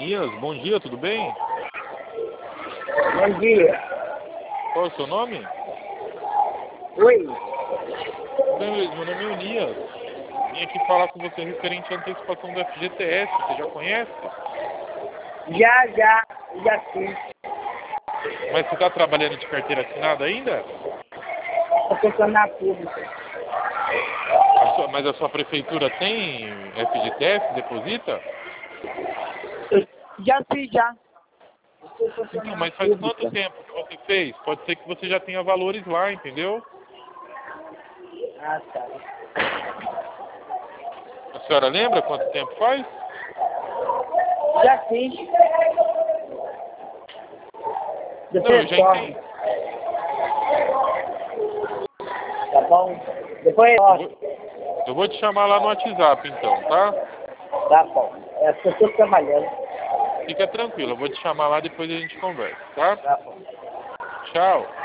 Enias, bom dia, tudo bem? Bom dia. Qual é o seu nome? Oi. Bem, Luiz, meu nome é Enias. Vim aqui falar com você referente à antecipação do FGTS, você já conhece? Já fiz. Mas você está trabalhando de carteira assinada ainda? Sou funcionário público. Mas a sua prefeitura tem FGTS, deposita? Já fiz, já. Sou Então, funcionário mas faz público. quanto tempo que você fez? Pode ser que você já tenha valores lá, entendeu? Ah, tá. A senhora lembra quanto tempo faz? Já fiz. Não, Depois eu já retorno. entendi. Tá bom? Depois Eu retorno. vou, eu vou te chamar lá no WhatsApp, então, tá? Tá bom. É porque eu estou trabalhando. Fica tranquilo, eu vou te chamar lá, depois a gente conversa, tá? Tá bom. Tchau.